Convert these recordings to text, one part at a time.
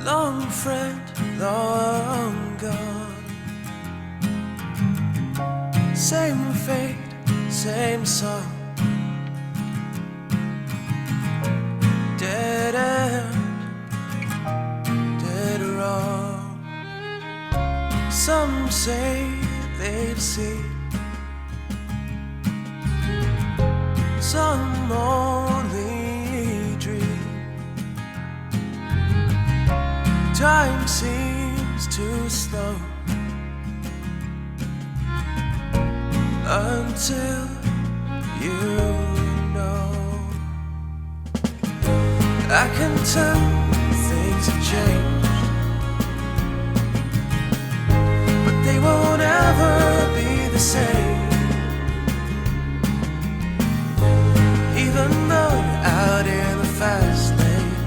long friend, long gone. Same fate, same song. Dead end, dead wrong. Some say they've seen, some only dream. Time seems too slow until you know. I can tell things have changed, but they won't ever be the same. Even though you're out in the fast lane,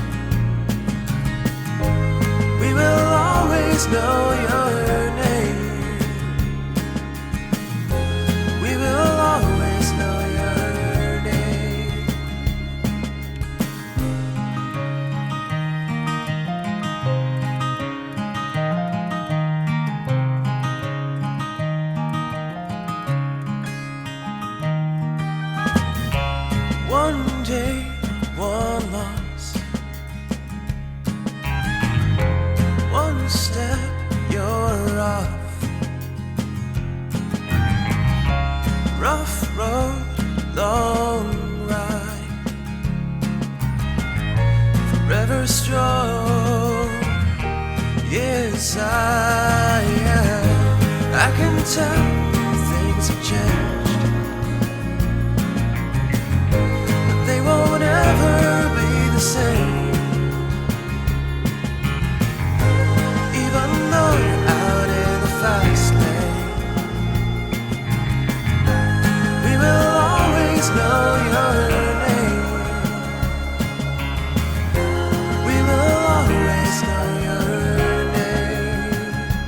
we will always know your name. We will always know your name. One day, one loss, one step, you're off. Rough road, long ride, forever strong. Yes, I am. I can tell things have changed, but they won't ever be the same. Even though you're out in the fast lane, we will always know your name. We will always know your name.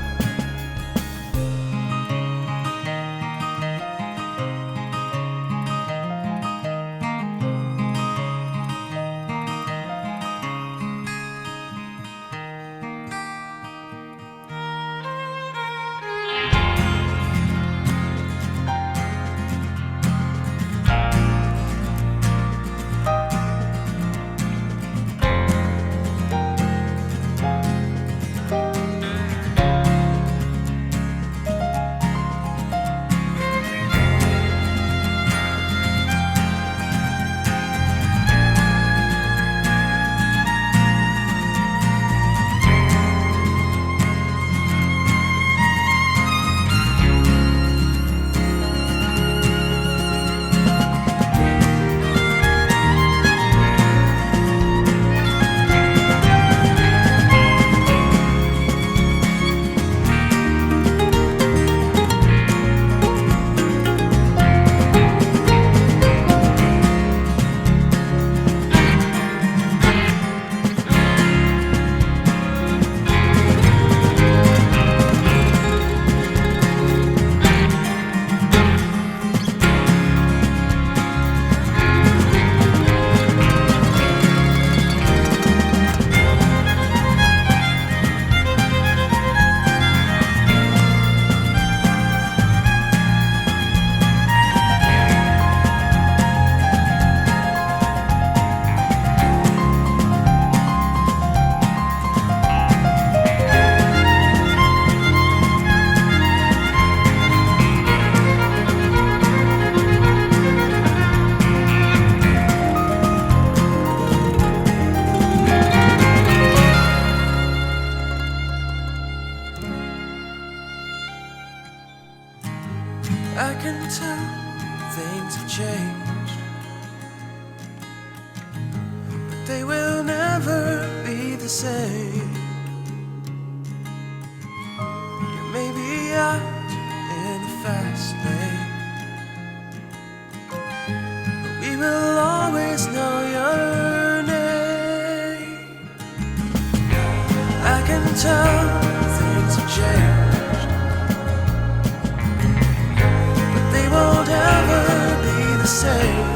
I can tell things have changed, but they will never be the same. You may be out in the fast lane, but we will always know your name. I can tell things have changed, won't ever be the same.